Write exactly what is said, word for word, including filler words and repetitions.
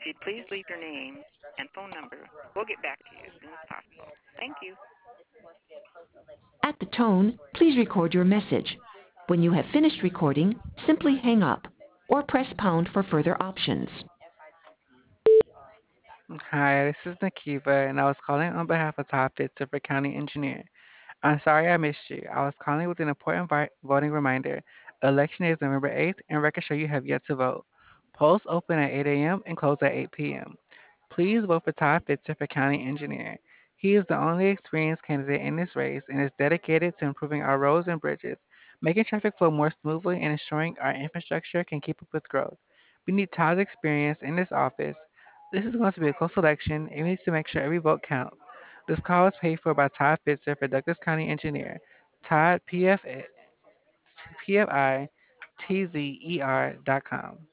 you please leave your name and phone number, we'll get back to you as soon as possible. Thank you. At the tone, please record your message. When you have finished recording, simply hang up or press pound for further options. Hi, this is Nakiva, and I was calling on behalf of Todd Fitzer, County Engineer. I'm sorry I missed you. I was calling with an important vi- voting reminder. Election is November eighth, and records show you have yet to vote. Polls open at eight a m and close at eight p m Please vote for Todd Fitzer for County Engineer. He is the only experienced candidate in this race and is dedicated to improving our roads and bridges, making traffic flow more smoothly, and ensuring our infrastructure can keep up with growth. We need Todd's experience in this office. This is going to be a close election, and we need to make sure every vote counts. This call is paid for by Todd Fitzer for Douglas County Engineer. Todd, P F, P F I T Z E R dot com.